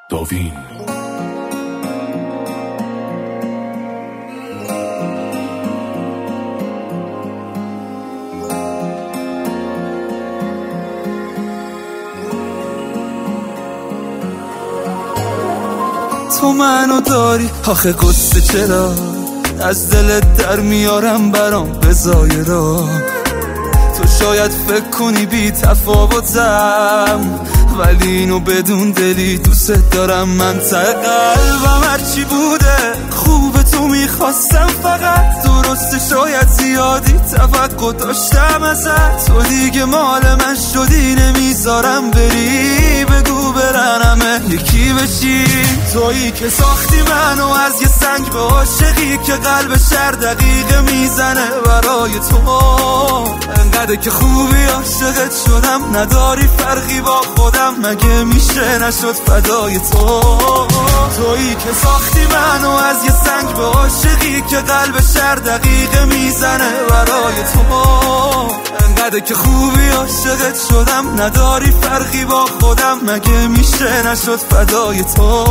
داوین. تو منو داری آخه قصه چرا از دلت در میارم برام بزای را. تو شاید فکر کنی بی تفاوتم ولی اینو بدون دلی دوست دارم. من ته قلبم هرچی بوده خوب تو میخواستم فقط. درسته شاید زیادی توقع داشتم ازت. تو دیگه مال من شدی نمیذارم بری. بگو برنمه یکی بشی. تویی که ساختی منو از یه سنگ به عاشقی که قلب شر دقیقه میزنه برای تو. انقدر که خوبی عاشقت شدم نداری فرقی با خودم. مگه میشه نشد فدای تو. تویی که ساختی منو از یه سنگ به عاشقی که قلب شر دقیقه میزنه برای تو. انقدر که خوبی عاشقت شدم نداری فرقی با خودم. مگه میشه نشد فدای تو.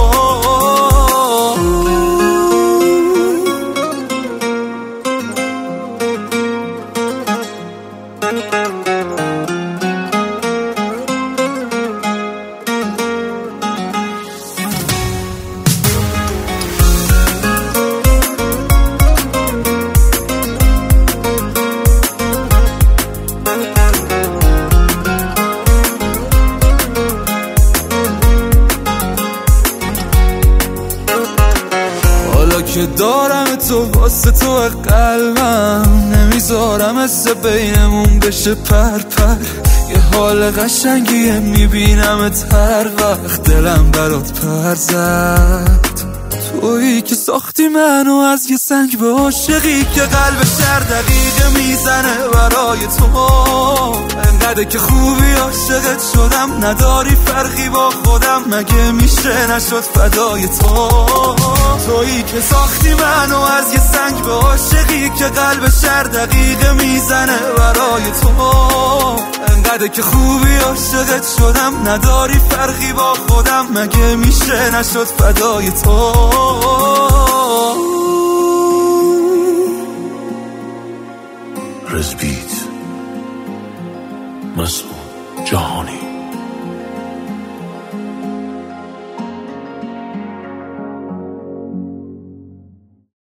که دارم تو واسه تو قلبم نمیذارم از بینمون بشه پر. یه حال قشنگیه میبینمت هر وقت دلم برات پر زد. تویی که ساختی منو از یه سنگ به عاشقی که قلب شر دقیقه میزنه برای تو. انقدر که خوبی عاشقت شدم نداری فرقی با خودم. مگه میشه نشد فدای تو. تویی که ساختی منو از یه سنگ به عاشقی که قلب شر دقیقه میزنه برای تو. انقدر که خوبی عاشقت شدم نداری فرقی با خودم. مگه میشه نشد فدای تو. رزبیت مسعود جهانی.